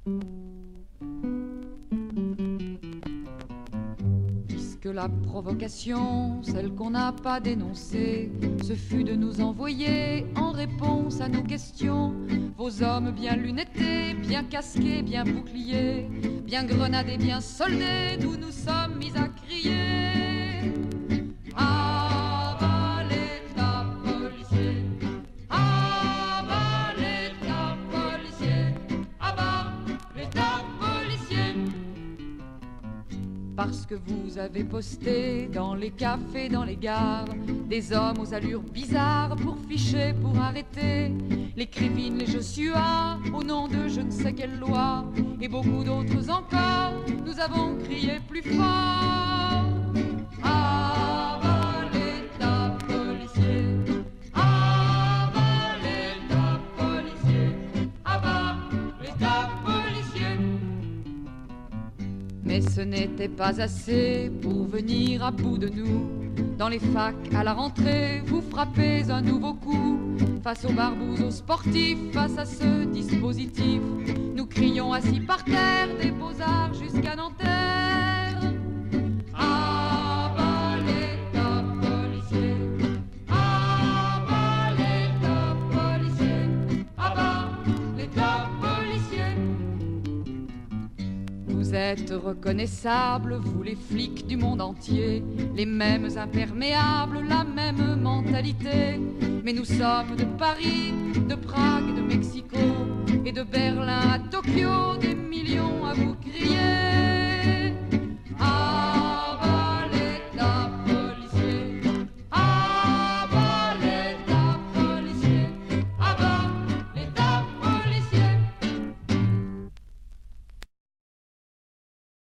Puisque la provocation, celle qu'on n'a pas dénoncée, ce fut de nous envoyer en réponse à nos questions vos hommes bien lunettés, bien casqués, bien boucliers, bien grenadés, bien soldés, d'où nous sommes mis à crier. À bas l'État policier, à bas l'État policier, à bas l'État policier. Parce que vous avez posté dans les cafés, dans les gares, des hommes aux allures bizarres pour ficher, pour arrêter les Krivines, les Joshua, au nom de je ne sais quelle loi, et beaucoup d'autres encore, nous avons crié plus fort. À bas l'État policier, à bas l'État policier, à bas l'État policier. Mais ce n'était pas assez pour venir à bout de nous. Dans les facs, à la rentrée, vous frappez un nouveau coup. Face aux barbouzes, aux sportifs, face à ce dispositif, nous crions assis par terre des beaux-arts jusqu'à Nanterre. À bas l'État policier, à bas l'État policier, à bas l'État policier. Vous êtes reconnaissables, vous les flics du monde entier, les mêmes imperméables, la même mentalité. Mais nous sommes de Paris, de Prague, de Mexico et de Berlin à Tokyo,